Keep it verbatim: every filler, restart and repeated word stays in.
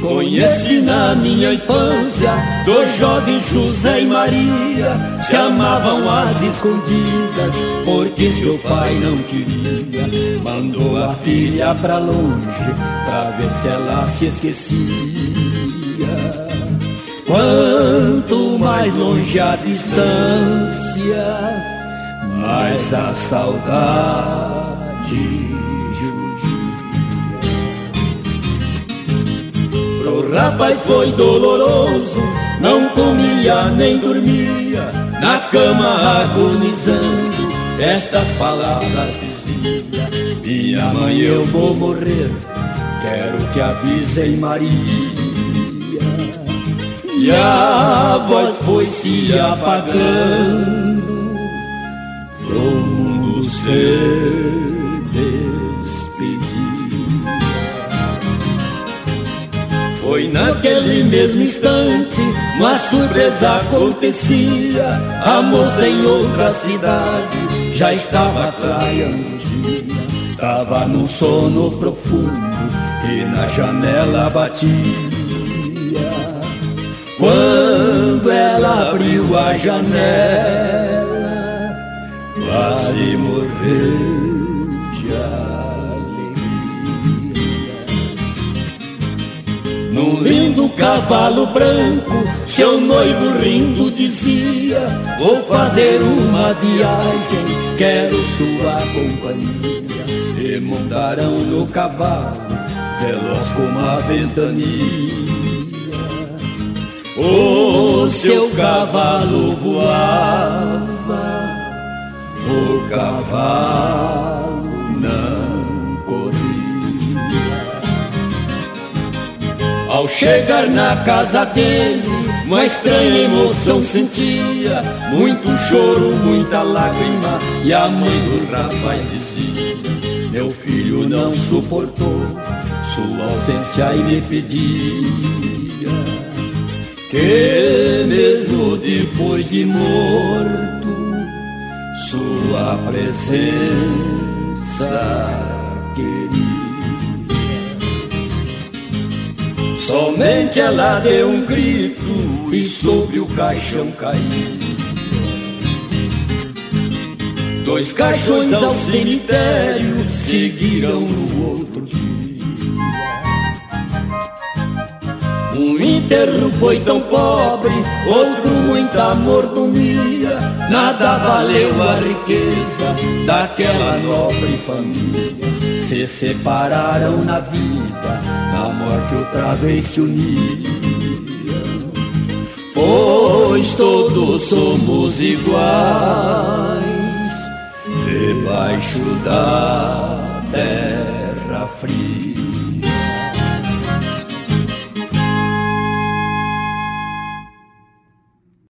Conheci na minha infância dois jovens, José e Maria, se amavam às escondidas, porque seu pai não queria. Mandou a filha pra longe pra ver se ela se esquecia. Quanto mais longe a distância, mais a saudade. O rapaz foi doloroso, não comia nem dormia, na cama agonizando, estas palavras dizia: minha mãe, eu vou morrer, quero que avisem Maria. E a voz foi se apagando, pro mundo se despedir. Foi naquele mesmo instante, uma surpresa acontecia. A moça em outra cidade já estava clareando o dia. Tava num sono profundo que na janela batia. Quando ela abriu a janela, quase morreu de alegria. Num lindo cavalo branco, seu noivo rindo dizia: vou fazer uma viagem, quero sua companhia. E montaram no cavalo, veloz como a ventania. O seu cavalo voava, o cavalo não corria. Ao chegar na casa dele, uma estranha emoção sentia, muito choro, muita lágrima, e a mãe do rapaz dizia: meu filho não suportou sua ausência e me pedia que mesmo depois de morto, sua presença queria. Somente ela deu um grito e sobre o caixão caiu. Dois caixões ao cemitério seguiram no outro dia. Um enterro foi tão pobre, outro muita mordomia. Nada valeu a riqueza daquela nobre família. Se separaram na vida, na morte outra vez se uniram. Pois todos somos iguais debaixo da terra fria.